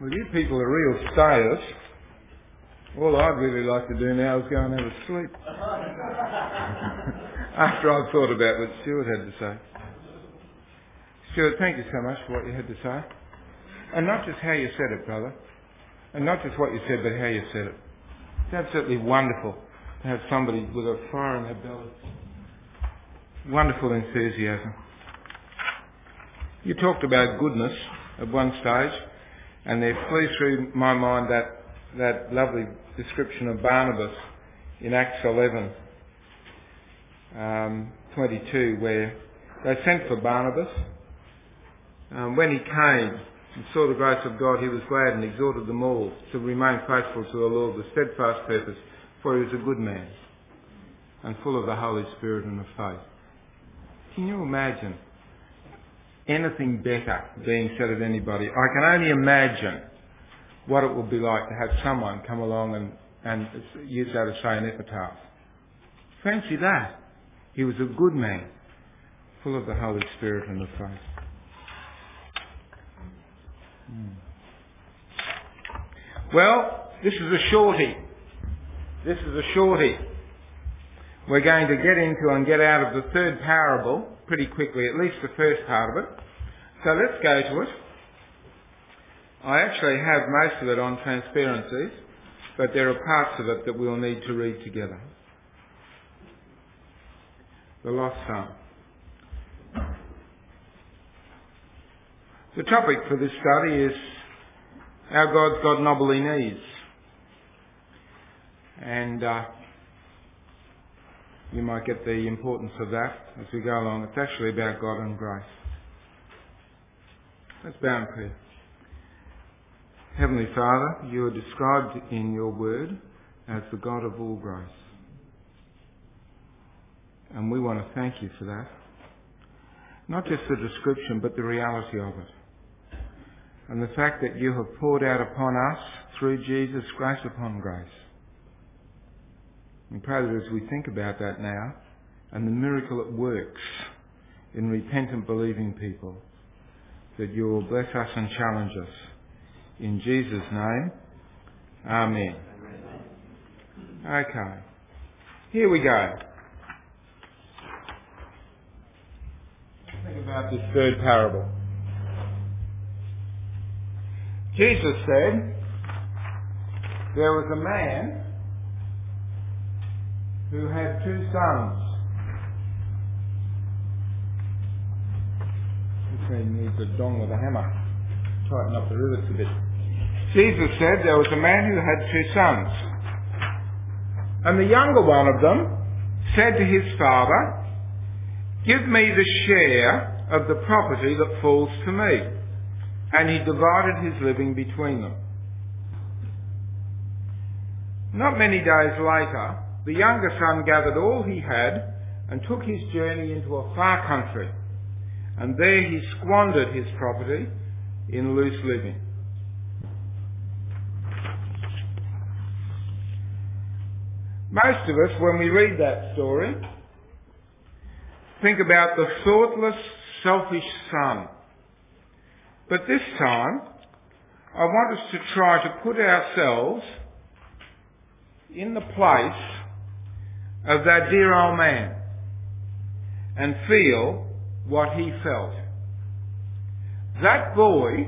Well, you people are real stayers. All I'd really like to do now is go and have a sleep. After I've thought about what Stuart had to say. Stuart, thank you so much for what you had to say. And not just how you said it, brother. And not just what you said, but how you said it. It's absolutely wonderful to have somebody with a fire in their belly. Wonderful enthusiasm. You talked about goodness at one stage, and there flew through my mind that lovely description of Barnabas in Acts 11:22, where they sent for Barnabas. When he came and saw the grace of God, he was glad and exhorted them all to remain faithful to the Lord with steadfast purpose, for he was a good man and full of the Holy Spirit and of faith. Can you imagine anything better being said of anybody? I can only imagine what it would be like to have someone come along and use that as, say, an epitaph. Fancy that. He was a good man, full of the Holy Spirit and of faith. Well, this is a shortie. We're going to get into and get out of the third parable pretty quickly, at least the first part of it. So let's go to it. I actually have most of it on transparencies, but there are parts of it that we'll need to read together. The lost son. The topic for this study is Our God's Got Knobbly Knees. And you might get the importance of that as we go along. It's actually about God and grace. Let's bow in prayer. Heavenly Father, you are described in your word as the God of all grace. And we want to thank you for that. Not just the description, but the reality of it. And the fact that you have poured out upon us, through Jesus, grace upon grace. We pray that as we think about that now, and the miracle it works in repentant, believing people, that you will bless us and challenge us. In Jesus' name, Amen. Okay. Here we go. Think about this third parable. Jesus said, there was a man who had two sons. This man needs a dong with a hammer. Tighten up the rivets a bit. Jesus said there was a man who had two sons. And the younger one of them said to his father, give me the share of the property that falls to me. And he divided his living between them. Not many days later, the younger son gathered all he had and took his journey into a far country. And there he squandered his property in loose living. Most of us, when we read that story, think about the thoughtless, selfish son. But this time, I want us to try to put ourselves in the place of that dear old man and feel what he felt. That boy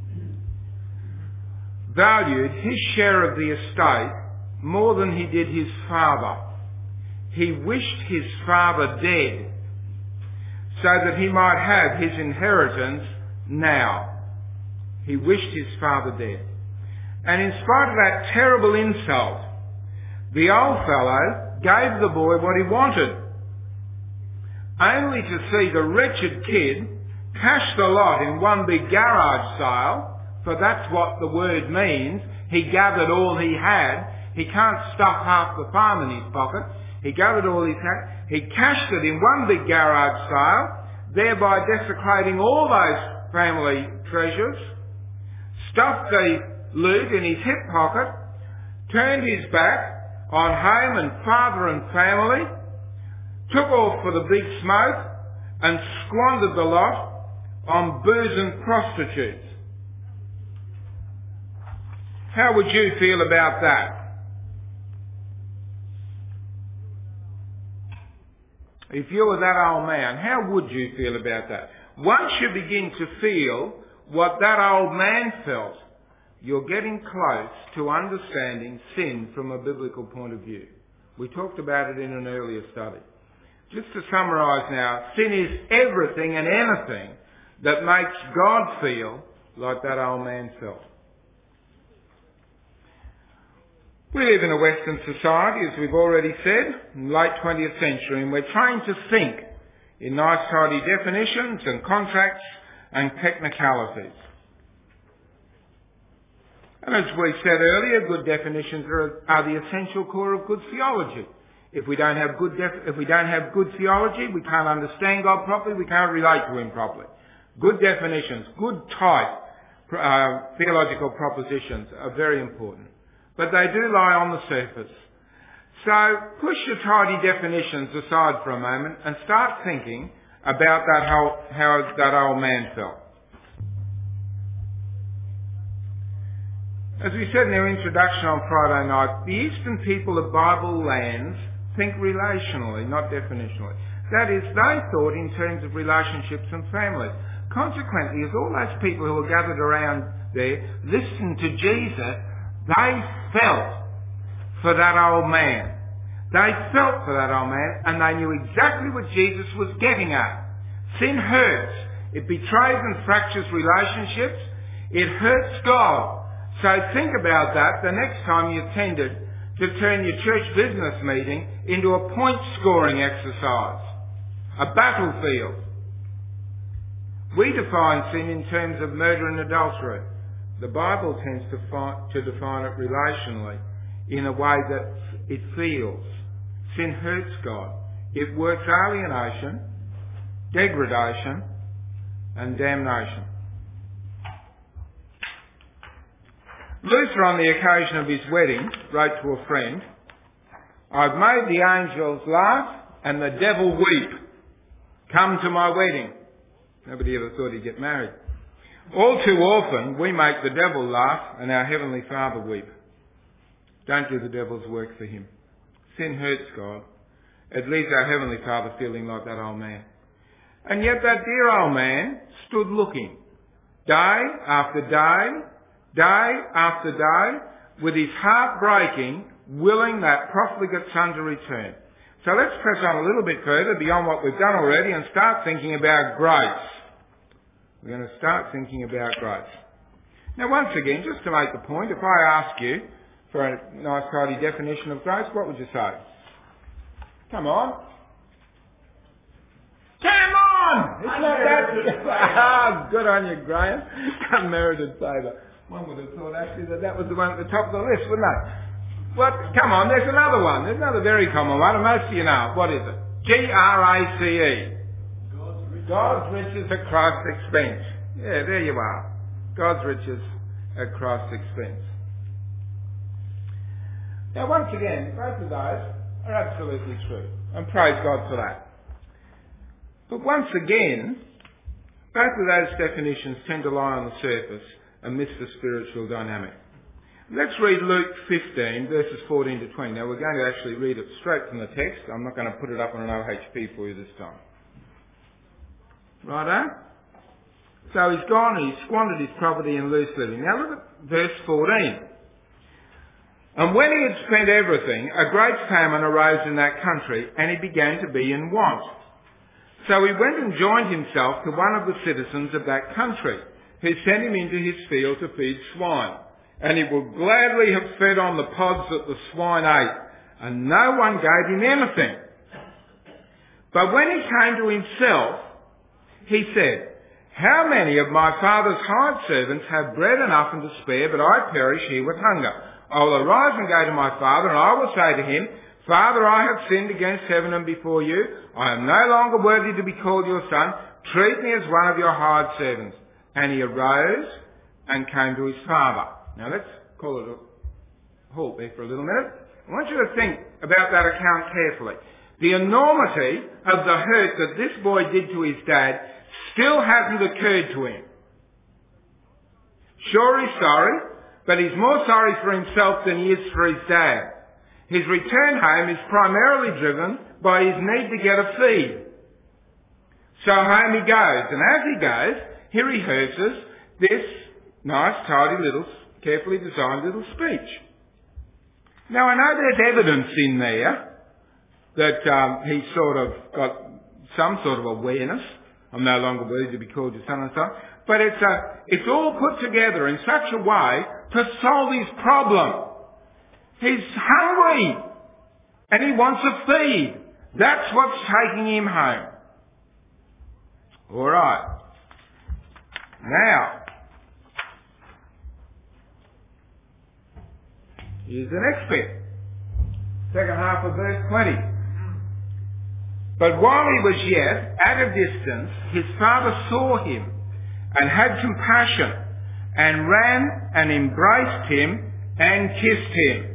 valued his share of the estate more than he did his father. He wished his father dead so that he might have his inheritance now. He wished his father dead. And in spite of that terrible insult, the old fellow gave the boy what he wanted, only to see the wretched kid cash the lot in one big garage sale, for that's what the word means. He gathered all he had. He can't stuff half the farm in his pocket. He gathered all he had. He cashed it in one big garage sale, thereby desecrating all those family treasures, stuffed the loot in his hip pocket, turned his back on home and father and family, took off for the big smoke, and squandered the lot on booze and prostitutes. How would you feel about that? If you were that old man, how would you feel about that? Once you begin to feel what that old man felt, you're getting close to understanding sin from a biblical point of view. We talked about it in an earlier study. Just to summarise now, sin is everything and anything that makes God feel like that old man felt. We live in a Western society, as we've already said, in the late 20th century, and we're trained to think in nice, tidy definitions and contracts and technicalities. And as we said earlier, good definitions are the essential core of good theology. If we don't have good theology, we can't understand God properly, we can't relate to Him properly. Good definitions, good tight theological propositions are very important. But they do lie on the surface. So push your tidy definitions aside for a moment and start thinking about how that old man felt. As we said in our introduction on Friday night, the Eastern people of Bible lands think relationally, not definitionally. That is, they thought in terms of relationships and families. Consequently, as all those people who were gathered around there listened to Jesus, they felt for that old man. They felt for that old man, and they knew exactly what Jesus was getting at. Sin hurts. It betrays and fractures relationships. It hurts God. So think about that the next time you're tempted to turn your church business meeting into a point-scoring exercise, a battlefield. We define sin in terms of murder and adultery. The Bible tends to define it relationally in a way that it feels. Sin hurts God. It works alienation, degradation, and damnation. Luther, on the occasion of his wedding, wrote to a friend, "I've made the angels laugh and the devil weep. Come to my wedding." Nobody ever thought he'd get married. All too often, we make the devil laugh and our Heavenly Father weep. Don't do the devil's work for him. Sin hurts God. It leaves our Heavenly Father feeling like that old man. And yet that dear old man stood looking, day after day, day after day, with his heart breaking, willing that profligate son to return. So let's press on a little bit further beyond what we've done already and start thinking about grace. We're going to start thinking about grace. Now once again, just to make the point, if I ask you for a nice tidy definition of grace, what would you say? Come on. Come on! It's not that... Good on you, Graham. Unmerited favour. One would have thought actually that was the one at the top of the list, wouldn't they? What? Come on, there's another one. There's another very common one, and most of you know it. What is it? G-R-A-C-E. God's riches at Christ's expense. Yeah, there you are. God's riches at Christ's expense. Now once again, both of those are absolutely true. And praise God for that. But once again, both of those definitions tend to lie on the surface and miss the spiritual dynamic. Let's read Luke 15, verses 14 to 20. Now we're going to actually read it straight from the text. I'm not going to put it up on an OHP for you this time. Righto? So he's gone and he's squandered his property in loose living. Now look at verse 14. And when he had spent everything, a great famine arose in that country, and he began to be in want. So he went and joined himself to one of the citizens of that country, who sent him into his field to feed swine. And he would gladly have fed on the pods that the swine ate, and no one gave him anything. But when he came to himself, he said, "How many of my father's hired servants have bread enough and to spare, but I perish here with hunger? I will arise and go to my father, and I will say to him, Father, I have sinned against heaven and before you. I am no longer worthy to be called your son. Treat me as one of your hired servants." And he arose and came to his father. Now let's call it a halt there for a little minute. I want you to think about that account carefully. The enormity of the hurt that this boy did to his dad still hasn't occurred to him. Sure, he's sorry, but he's more sorry for himself than he is for his dad. His return home is primarily driven by his need to get a feed. So home he goes, and as he goes, he rehearses this nice, tidy little, carefully designed little speech. Now I know there's evidence in there that he's sort of got some sort of awareness. I'm no longer worthy to be called your son and son. But it's all put together in such a way to solve his problem. He's hungry and he wants a feed. That's what's taking him home. All right. Now, here's the next bit. Second half of verse 20. But while he was yet at a distance, his father saw him and had compassion and ran and embraced him and kissed him.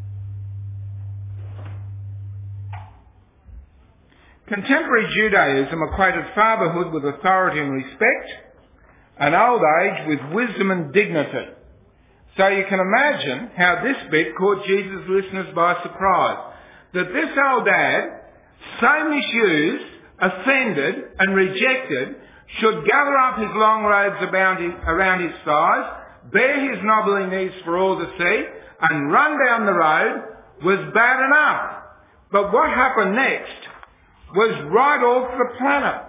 Contemporary Judaism equated fatherhood with authority and respect, and old age with wisdom and dignity. So you can imagine how this bit caught Jesus' listeners by surprise. That this old dad, so misused, offended and rejected, should gather up his long robes around his thighs, bare his knobbly knees for all to see, and run down the road was bad enough. But what happened next was right off the planet.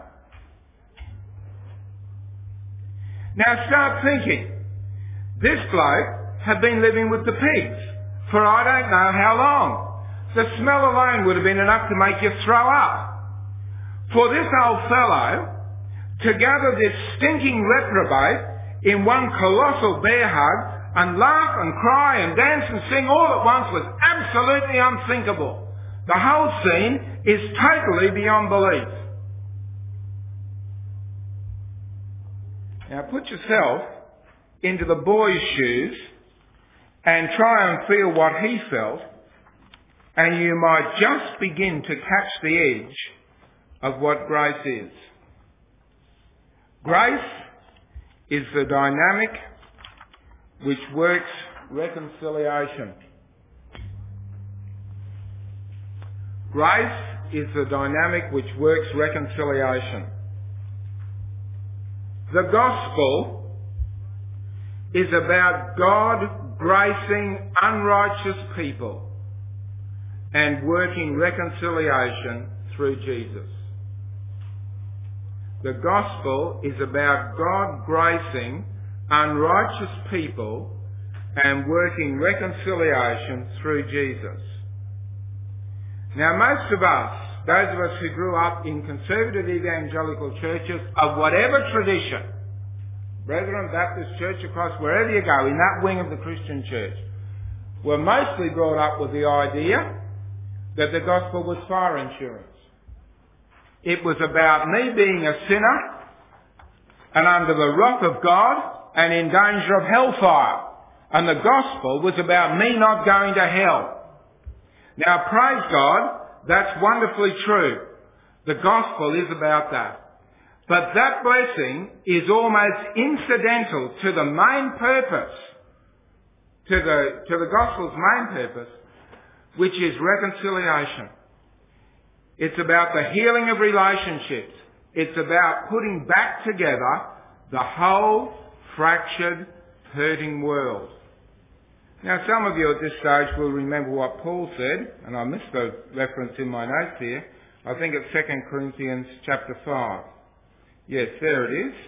Now start thinking. This bloke had been living with the pigs for I don't know how long. The smell alone would have been enough to make you throw up. For this old fellow to gather this stinking reprobate in one colossal bear hug and laugh and cry and dance and sing all at once was absolutely unthinkable. The whole scene is totally beyond belief. Now put yourself into the boy's shoes and try and feel what he felt, and you might just begin to catch the edge of what grace is. Grace is the dynamic which works reconciliation. Grace is the dynamic which works reconciliation. The gospel is about God gracing unrighteous people and working reconciliation through Jesus. The gospel is about God gracing unrighteous people and working reconciliation through Jesus. Now most of us, those of us who grew up in conservative evangelical churches of whatever tradition, Brethren Baptist Church across wherever you go, in that wing of the Christian church, were mostly brought up with the idea that the gospel was fire insurance. It was about me being a sinner and under the wrath of God and in danger of hellfire. And the gospel was about me not going to hell. Now praise God, that's wonderfully true. The gospel is about that. But that blessing is almost incidental to the main purpose, to the gospel's main purpose, which is reconciliation. It's about the healing of relationships. It's about putting back together the whole fractured, hurting world. Now some of you at this stage will remember what Paul said, and I missed the reference in my notes here. I think it's 2 Corinthians chapter 5. Yes, there it is.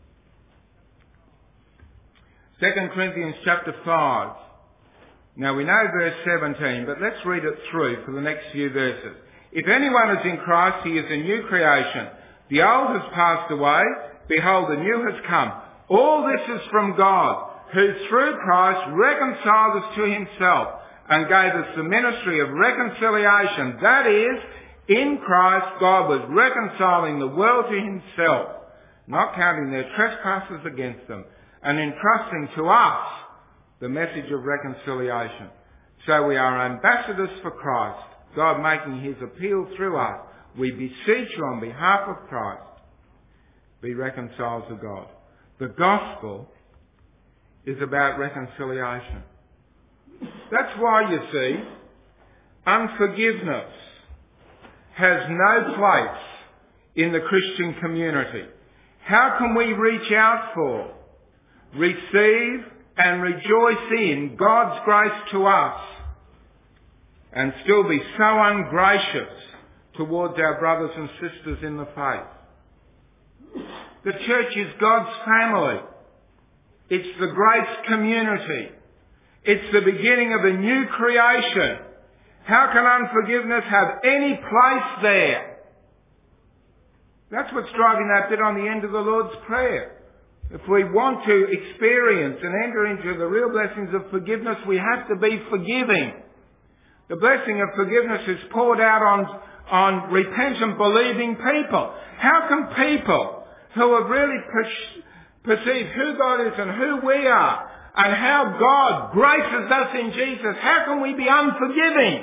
2 Corinthians chapter 5. Now we know verse 17, but let's read it through for the next few verses. If anyone is in Christ, he is a new creation. The old has passed away. Behold, the new has come. All this is from God, who through Christ reconciled us to himself and gave us the ministry of reconciliation. That is, in Christ God was reconciling the world to himself, not counting their trespasses against them, and entrusting to us the message of reconciliation. So we are ambassadors for Christ, God making his appeal through us. We beseech you on behalf of Christ, be reconciled to God. The gospel is about reconciliation. That's why, you see, unforgiveness has no place in the Christian community. How can we reach out for, receive and rejoice in God's grace to us and still be so ungracious towards our brothers and sisters in the faith? The church is God's family. It's the grace community. It's the beginning of a new creation. How can unforgiveness have any place there? That's what's driving that bit on the end of the Lord's Prayer. If we want to experience and enter into the real blessings of forgiveness, we have to be forgiving. The blessing of forgiveness is poured out on repentant, believing people. How can people who have really perceived who God is and who we are and how God graces us in Jesus, how can we be unforgiving?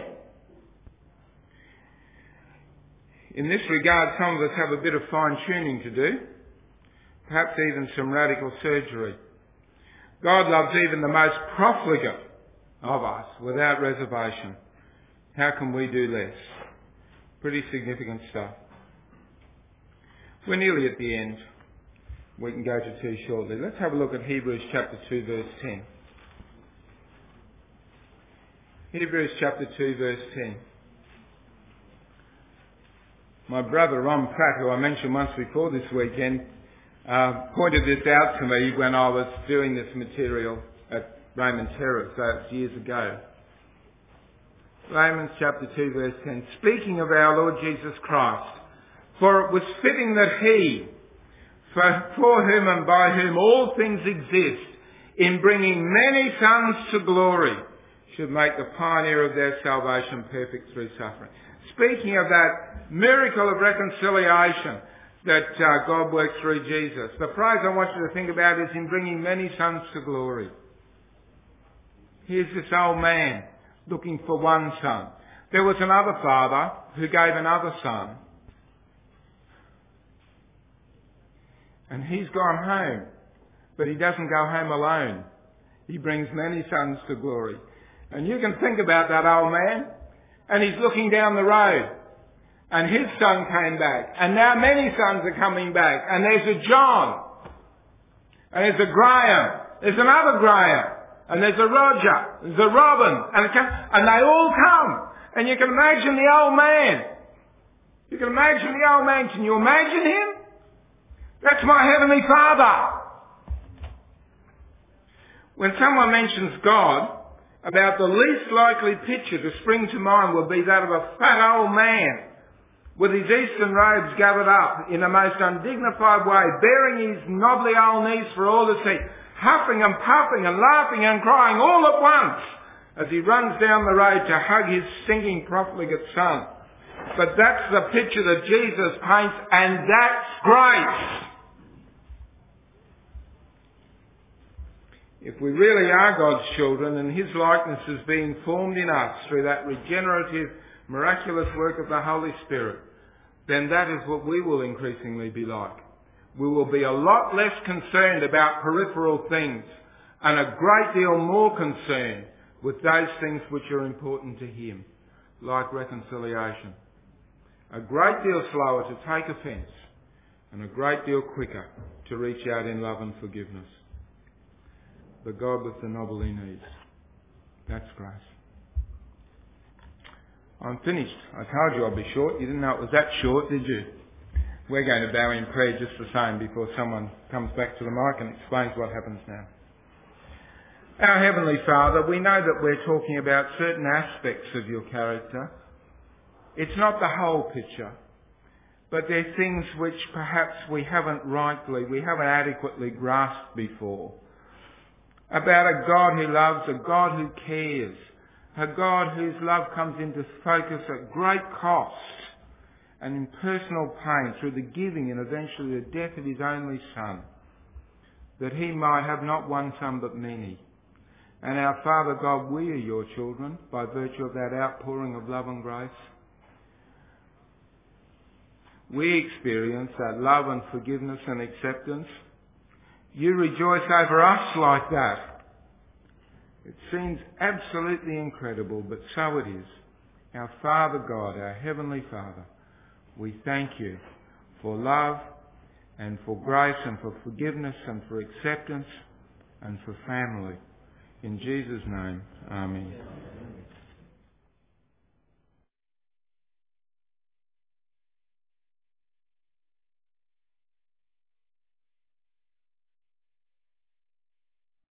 In this regard, some of us have a bit of fine-tuning to do, perhaps even some radical surgery. God loves even the most profligate of us without reservation. How can we do less? Pretty significant stuff. We're nearly at the end. We can go to 2 shortly. Let's have a look at Hebrews chapter 2 verse 10. Hebrews chapter 2 verse 10. My brother Ron Pratt, who I mentioned once before this weekend, pointed this out to me when I was doing this material at Raymond Terrace, that's years ago. Romans chapter 2 verse 10. Speaking of our Lord Jesus Christ, for it was fitting that he, for whom and by whom all things exist, in bringing many sons to glory, should make the pioneer of their salvation perfect through suffering. Speaking of that miracle of reconciliation that God worked through Jesus, the phrase I want you to think about is in bringing many sons to glory. Here's this old man looking for one son. There was another father who gave another son. And he's gone home, but he doesn't go home alone. He brings many sons to glory. And you can think about that old man, and he's looking down the road, and his son came back, and now many sons are coming back, and there's a John, and there's a Graham, there's another Graham, and there's a Roger, there's a Robin, and they all come. And you can imagine the old man. You can imagine the old man. Can you imagine him? That's my Heavenly Father. When someone mentions God, about the least likely picture to spring to mind will be that of a fat old man with his eastern robes gathered up in a most undignified way, bearing his knobbly old knees for all to see, huffing and puffing and laughing and crying all at once as he runs down the road to hug his stinking profligate son. But that's the picture that Jesus paints, and that's grace. If we really are God's children and his likeness is being formed in us through that regenerative, miraculous work of the Holy Spirit, then that is what we will increasingly be like. We will be a lot less concerned about peripheral things and a great deal more concerned with those things which are important to him, like reconciliation. A great deal slower to take offence and a great deal quicker to reach out in love and forgiveness. The God with the knobbly knees. That's grace. I'm finished. I told you I'd be short. You didn't know it was that short, did you? We're going to bow in prayer just the same before someone comes back to the mic and explains what happens now. Our Heavenly Father, we know that we're talking about certain aspects of your character. It's not the whole picture, but they're things which perhaps we haven't adequately grasped before. About a God who loves, a God who cares, a God whose love comes into focus at great cost and in personal pain through the giving and eventually the death of his only Son, that he might have not one son but many. And our Father God, we are your children by virtue of that outpouring of love and grace. We experience that love and forgiveness and acceptance. You rejoice over us like that. It seems absolutely incredible, but so it is. Our Father God, our Heavenly Father, we thank you for love and for grace and for forgiveness and for acceptance and for family. In Jesus' name, amen.